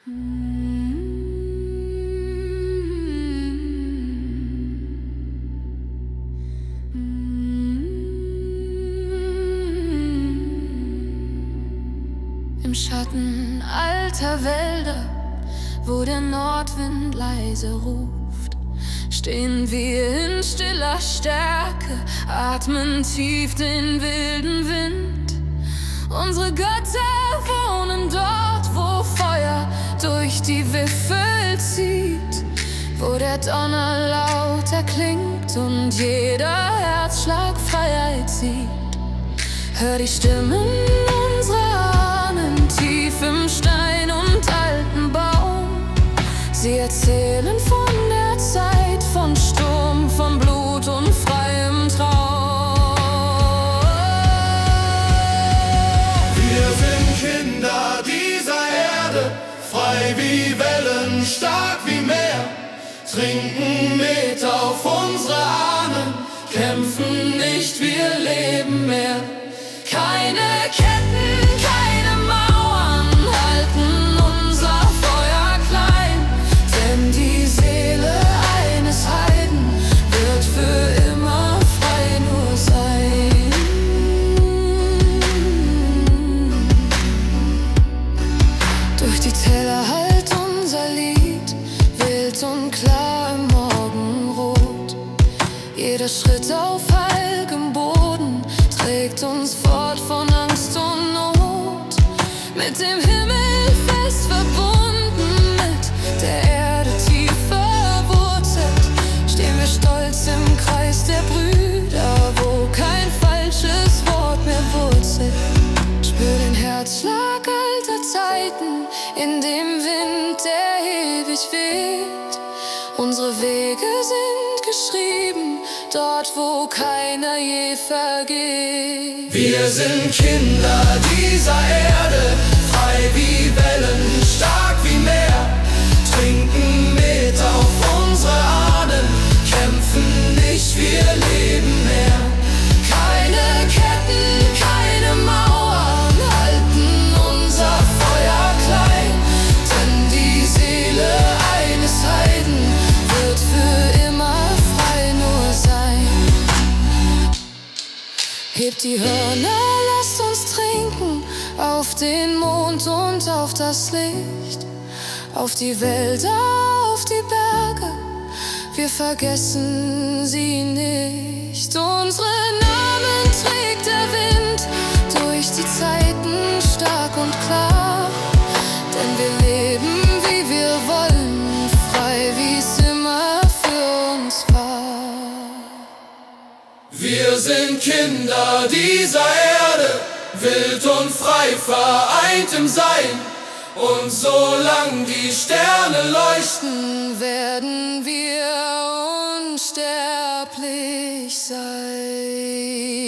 Im Schatten alter Wälder, wo der Nordwind leise ruft, stehen wir in stiller Stärke, atmen tief den wilden Wind. Unsere Götter wohnen dort, wo Feuer durch die Wiffel zieht, wo der Donner laut erklingt und jeder Herzschlag Freiheit sieht. Hör die Stimmen unserer Ahnen tief im Stein und alten Baum. Sie erzählen von der Zeit, von Sturm, von Blut und freiem Traum. Wir sind Kinder dieser Erde, frei wie Wellen, stark wie Meer, trinken mit auf unsere Ahnen, kämpfen nicht, wir leben mehr. Keine Ketten, keine Mauern halten unser Feuer klein, denn die Seele eines Heiden wird für immer frei nur sein. Durch die Täler hallt unser Lied, wild und klar im Morgenrot. Jeder Schritt auf heilgem Boden trägt uns fort von Angst und Not. Mit dem Himmel fest verbunden, mit der Erde tief verwurzelt, stehen wir stolz im Kreis der Brüder, wo kein falsches Wort mehr wurzelt. Spür den Herzschlag alter Zeiten in dem Wind, der ewig weht. Unsere Wege sind geschrieben, dort wo keiner je vergeht. Wir sind Kinder dieser Erde, frei wie Wellen, stark wie Meer, trinken mit auf unsere Ahnen, kämpfen nicht, wir leben mehr. Keine Ketten, keine Mauern halten unser Feuer klein, denn die Seele eines Heiden wird für immer frei nur sein. Hebt die Hörner, lasst uns trinken auf den Mond und auf das Licht, auf die Wälder, auf die Berge, wir vergessen sie nicht. Unsere Namen trägt der Wind durch die Zeiten stark und klar, denn wir leben wie wir wollen, frei wie's immer für uns war. Wir sind Kinder dieser Erde, wild und frei, vereint im Sein. Und solange die Sterne leuchten, werden wir unsterblich sein.